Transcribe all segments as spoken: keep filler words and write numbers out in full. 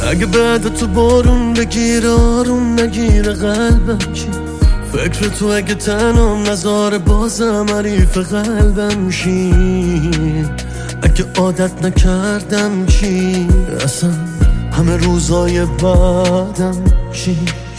اگه بعد تو بارون بگیره آروم نگیره قلبم چی؟ فکر تو اگه تنم نذاره بازم حریف قلبم شی؟ اگه عادت نکردم چی؟ اصلا همه روزای بعدم چی؟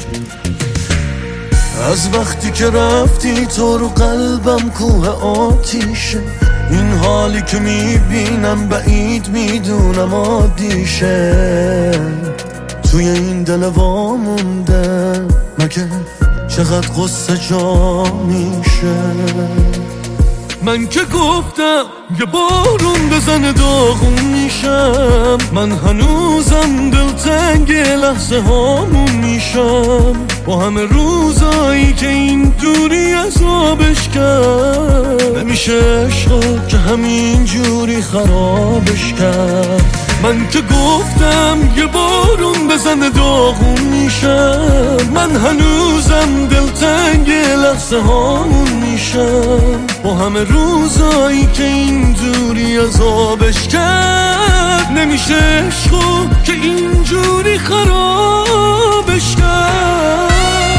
از وقتی که رفتی تو رو قلبم کوه آتیشه، این حالی که میبینم بعید میدونم عادیشه، توی این دل وامونده مگه چقدر قصه جا میشه. من که گفتم یه بارون بزنه داغون میشم، من هنوزم دلتنگ لحظه هامون میشم، با همه روزایی که این دوری عذابش کرد، نمیشه عشقا که همین جوری خرابش کرد. من که گفتم یه بارون بزنه داغون میشم، من هنوزم دلتنگ لحظه هامون میشم، با همه روزایی که این دوری عذابش کرد، نمیشه عشقا که اینجوری خرابش کرد.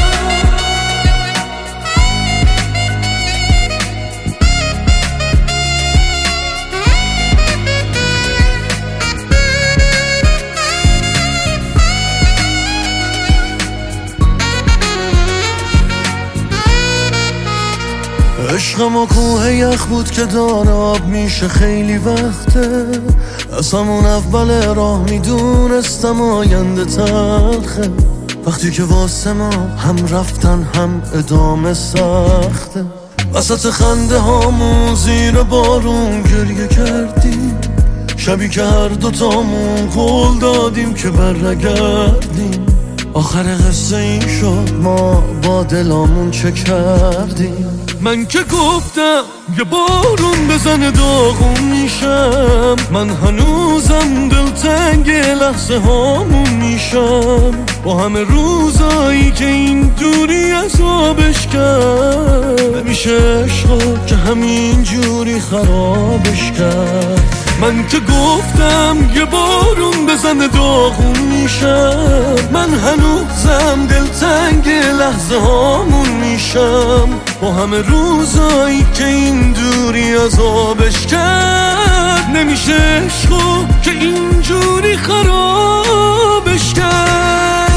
عشقم و کوه یخ بود که داره آب میشه خیلی وقته، از همون اول راه میدونستم آینده تلخه، وقتی که واسه ما هم رفتن هم ادامه سخته، وسط خنده هامون زیر بارون گریه کردیم، شبی که هر دوتامون قول دادیم که برگردیم، آخر قصه این شد ما با دلامون چه کردیم. من که گفتم یه بارون بزنه داغون میشم، من هنوزم دلتنگ لحظه هامون میشم، با همه روزایی که این دوری عذابش کرد، نمیشه عشقا که همین جوری خرابش کرد. من که گفتم یه بارون بزنه داغون میشم، من هنوزم دلتنگ لحظه هامون میشم، با همه روزایی که این دوری عذابش کرد، نمیشه عشقا که اینجوری خرابش کرد.